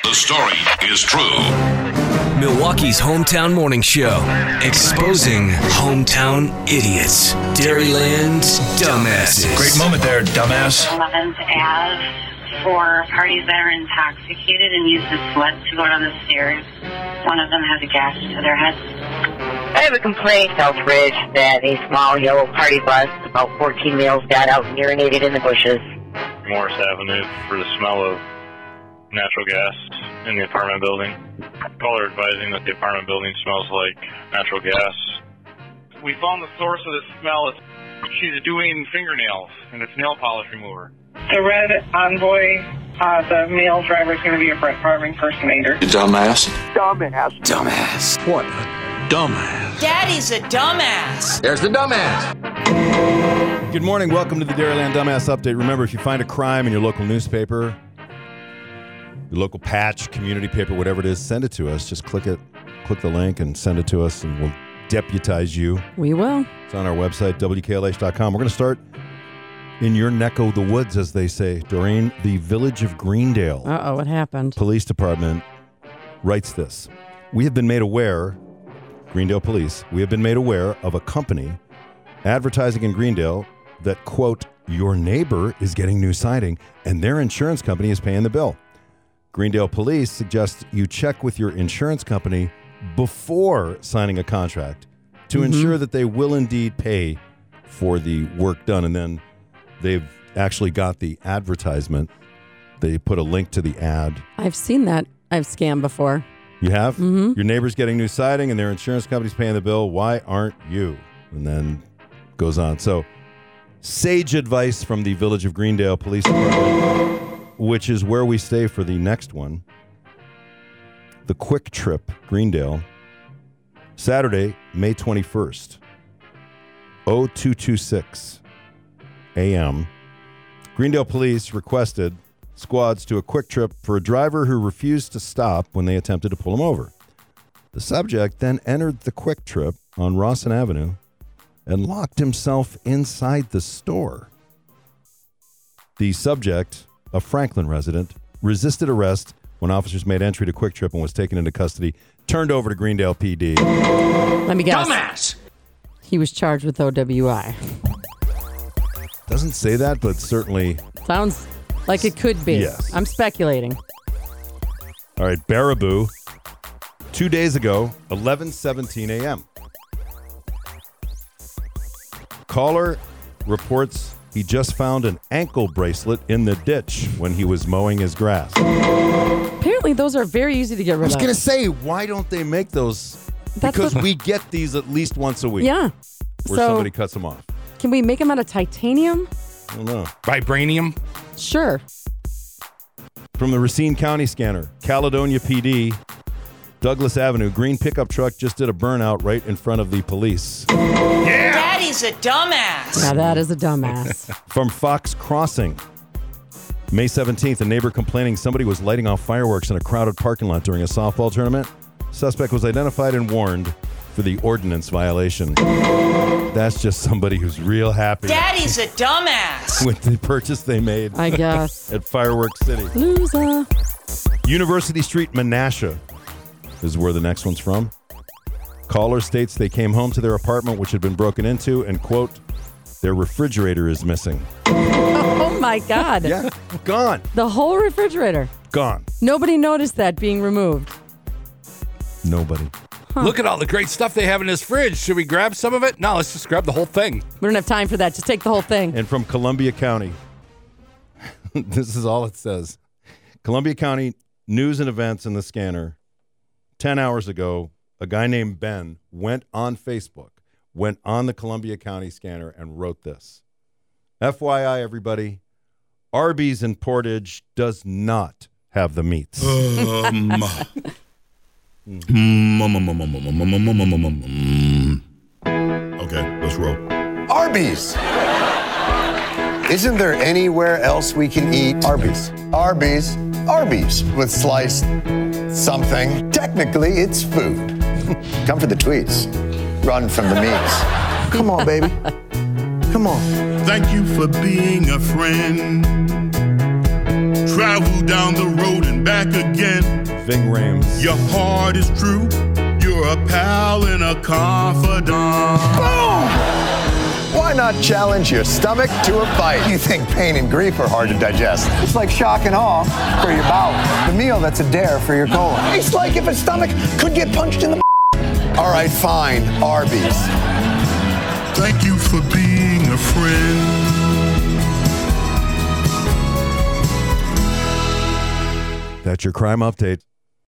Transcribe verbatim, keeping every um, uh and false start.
The story is true. Milwaukee's hometown morning show, exposing hometown idiots. Dairyland's dumbasses. Great moment there, dumbass. eleventh Avenue for parties that are intoxicated and use the sweat to go down the stairs. One of them has a gash to their head. I have a complaint, Southridge, that a small yellow party bus, about fourteen males, got out and urinated in the bushes. Morris Avenue for the smell of natural gas in the apartment building. Caller advising that the apartment building smells like natural gas. We found the source of the smell. She's doing fingernails, and it's nail polish remover. The red Envoy, uh, the male driver is going to be a Brett Favre impersonator. You dumbass. Dumbass. Dumbass. What a dumbass. Daddy's a dumbass. There's the dumbass. Good morning. Welcome to the Dairyland Dumbass Update. Remember, if you find a crime in your local newspaper, your local patch, community paper, whatever it is, send it to us. Just click it, click the link and send it to us, and we'll deputize you. We will. It's on our website, W K L H dot com. We're going to start in your neck of the woods, as they say. Doreen, the village of Greendale. Uh-oh, what happened? Police Department writes this. We have been made aware, Greendale Police, we have been made aware of a company advertising in Greendale that, quote, your neighbor is getting new siding and their insurance company is paying the bill. Greendale Police suggest you check with your insurance company before signing a contract to mm-hmm. ensure that they will indeed pay for the work done. And then they've actually got the advertisement. They put a link to the ad. I've seen that. I've scammed before. You have? Mm-hmm. Your neighbor's getting new siding and their insurance company's paying the bill. Why aren't you? And then goes on. So, sage advice from the Village of Greendale Police Department, which is where we stay for the next one. The Quick Trip, Greendale, Saturday, May twenty-first, oh two twenty-six a.m. Greendale Police requested squads to a Quick Trip for a driver who refused to stop when they attempted to pull him over. The subject then entered the Quick Trip on Rawson Avenue and locked himself inside the store. The subject, a Franklin resident, resisted arrest when officers made entry to Quick Trip and was taken into custody, turned over to Greendale P D. Let me guess. Dumbass! He was charged with O W I. Doesn't say that, but certainly... Sounds like it could be. Yes. I'm speculating. All right, Baraboo, two days ago, eleven seventeen a.m. Caller reports he just found an ankle bracelet in the ditch when he was mowing his grass. Apparently, those are very easy to get rid of. I was going to say, why don't they make those? That's because what... we get these at least once a week. Yeah. Where so, somebody cuts them off. Can we make them out of titanium? I don't know. Vibranium? Sure. From the Racine County scanner, Caledonia P D, Douglas Avenue, green pickup truck just did a burnout right in front of the police. Yeah! Daddy's a dumbass. Yeah, that is a dumbass. From Fox Crossing, May seventeenth, a neighbor complaining somebody was lighting off fireworks in a crowded parking lot during a softball tournament. Suspect was identified and warned for the ordinance violation. That's just somebody who's real happy. Daddy's a dumbass. With the purchase they made. I guess. At Fireworks City. Loser. University Street, Menasha is where the next one's from. Caller states they came home to their apartment, which had been broken into, and, quote, their refrigerator is missing. Oh, my God. Yeah, gone. The whole refrigerator. Gone. Nobody noticed that being removed. Nobody. Huh. Look at all the great stuff they have in this fridge. Should we grab some of it? No, let's just grab the whole thing. We don't have time for that. Just take the whole thing. And from Columbia County, this is all it says. Columbia County news and events in the scanner. Ten hours ago, a guy named Ben went on Facebook, went on the Columbia County scanner and wrote this. F Y I, everybody, Arby's in Portage does not have the meats. Um. Okay, let's roll. Arby's. Isn't there anywhere else we can eat? Arby's. Arby's. Arby's with sliced something. Technically, it's food. Come for the tweets. Run from the meats. Come on, baby. Come on. Thank you for being a friend. Travel down the road and back again. Ving Rhames. Your heart is true. You're a pal and a confidant. Boom! Why not challenge your stomach to a fight? You think pain and grief are hard to digest. It's like shock and awe for your bowel. The meal that's a dare for your colon. It's like if a stomach could get punched in the All right, fine. Arby's. Thank you for being a friend. That's your crime update.